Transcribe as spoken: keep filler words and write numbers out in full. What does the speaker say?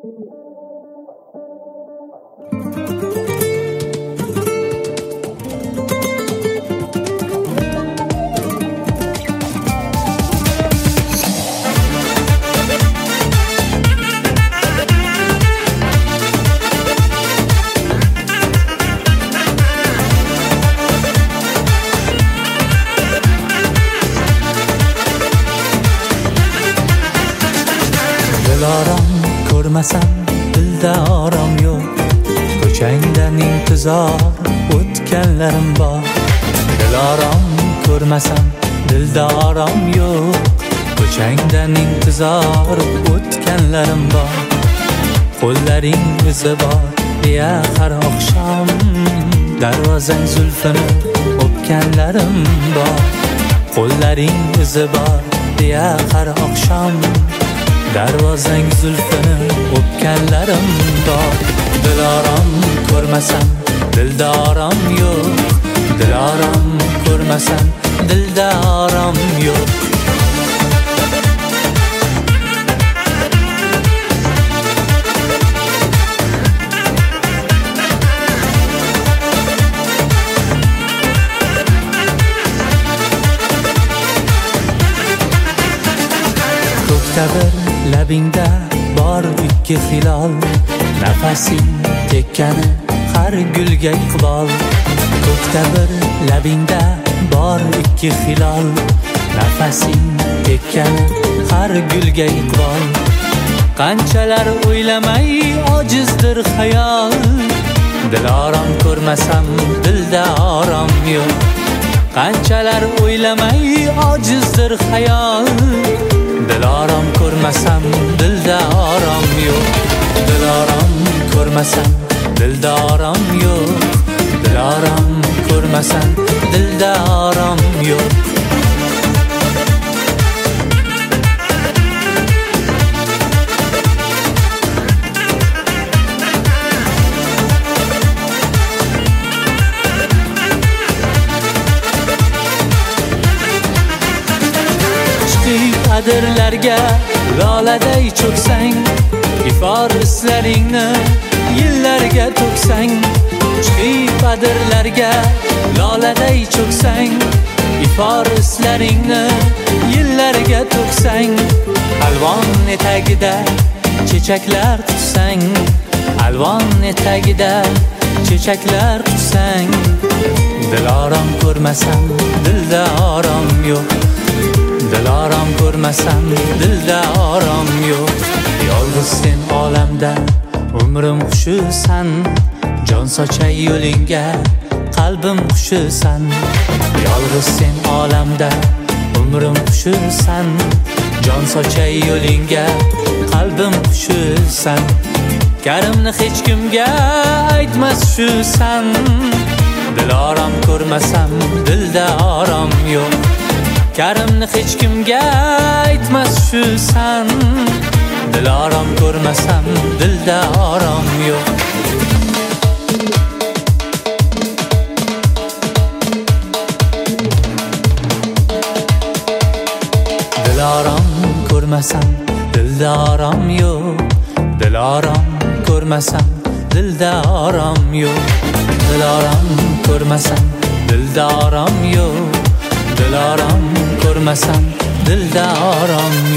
Dilorom ko'rmasam dilda orom yo'q, ko'changdan intizor o'tganlarim bor. Dilorom ko'rmasam dilda orom yo'q, ko'changdan intizor o'tganlarim bor. Qo'llaring izi bor deya har oqshom darvozang zulfini o'pganlarim bor. Qo'llaring izi bor deya har oqshom darvozang zulfini o'pganlarim bor. Dilorom ko'rmasam dilda orom yo'q, dilorom ko'rmasam dilda orom yo'q. Ko'ktabir labingda bor ikki hilol, nafasing tekkani har gulga iqbol. Ko'ktabir labingda bor ikki hilol, nafasing tekkani har gulga iqbol. Qanchalar o'ylamay ojizdir xayol, dilorom ko'rmasam dilda orom yo'q. Qanchalar o'ylamay ojizdir xayol, dilorom ko'rmasam dilda orom yo'q. Dilorom ko'rmasam dilda orom yo'q, dilorom ko'rmasam dilda orom yo'q. Qadirlarga loladay cho'ksang, ifor islaringni yillarga to'ksang. Chiqib qadirlarga loladay cho'ksang, ifor islaringni yillarga to'ksang. Alvon etagida chechaklar tutsang, alvon etagida chechaklar tutsang. Dilorom ko'rmasam dilda orom yo'q, dilorom ko'rmasam dilda orom yo'q. Yolg'iz sen olamda umrim xushisan, jon sochay yo'lingga qalbim xushisan. Yolg'iz sen olamda umrim xushisan, jon sochay yo'lingga qalbim xushisan. Karimni hech kimga aytmas shusan, dilorom ko'rmasam dilda orom yo'q. Karimni hech kimga aytmas shusan, dilorom ko'rmasam dilda orom yo'q. Dilorom ko'rmasam dilda orom yo'q, dilorom ko'rmasam dilda orom yo'q. Dilorom ko'rmasam dilda orom yo'q, dilorom ko'rmasam dilda orom